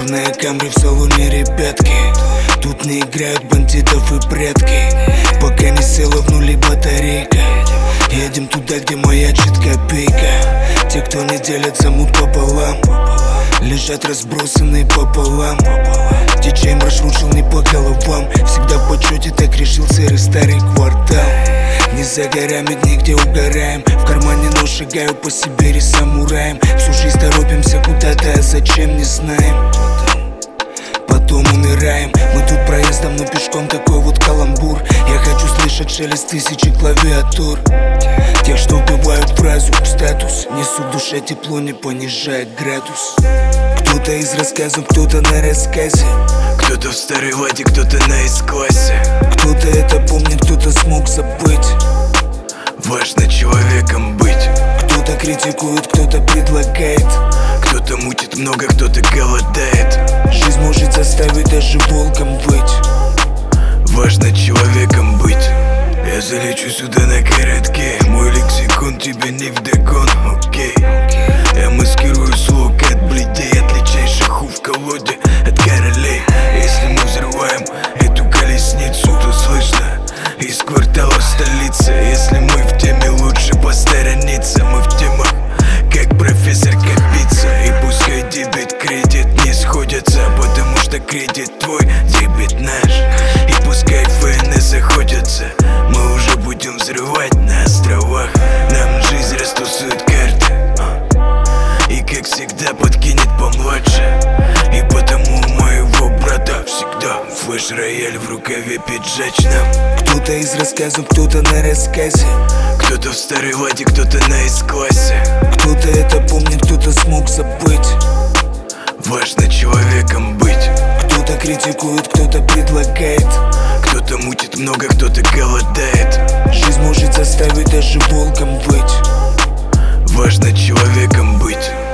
Черная Камри в салоне, ребятки. Тут не играют бандитов и прятки. Пока не села в нуле батарейка. Едем туда, где маячит копейка. Те, кто не делят, замут пополам. Лежат разбросанные пополам. Диджей маршрутил не по головам. Всегда в почете, так решил серый старый квартал. Не за горами, дни, где угораем. В кармане нож, шагаю по Сибири самураем. Всю жизнь торопимся куда-то, а зачем, не знаем. Потом умираем. Мы тут проездом, но пешком такой вот каламбур. Я хочу слышать шелест тысячи клавиатур. Тех, что вбивают фразу в статус. Несу в душе тепло, не понижая градус. Кто-то из рассказов, кто-то на рассказе. Кто-то в старой ладе, кто-то на S-классе. Кто-то это помнит, кто-то смог забыть. Важно человеком быть. Кто-то критикует, кто-то предлагает. Кто-то мутит много, кто-то голодает. Жизнь может заставить даже волком быть. Важно человеком быть. Я залечу сюда на коротке. Мой лексикон тебе не вдогон, окей. Я маскирую слог от бледей. Отличаешь аху в колоде от королей. Если мы взрываем эту колесницу, то слышно из квартала столицы. Если мы в теме, лучше посторониться. Мы в темах, как профессор Капица. И пускай дебет, кредит не сходятся, потому что кредит твой, дебет наш. И пускай ФНС заходятся, мы уже будем взрывать на островах. Нам жизнь растусует карты, и как всегда подкинет помладше. И потому у моего брата всегда флеш-рояль в рукаве пиджачном. Кто-то из рассказов, кто-то на рассказе. Кто-то в старой ладе, кто-то на S-классе. Кто-то это помнит, кто-то смог забыть. Важно человеком быть. Кто-то критикует, кто-то предлагает. Кто-то мутит много, кто-то голодает. Жизнь может заставить даже волком быть. Важно человеком быть.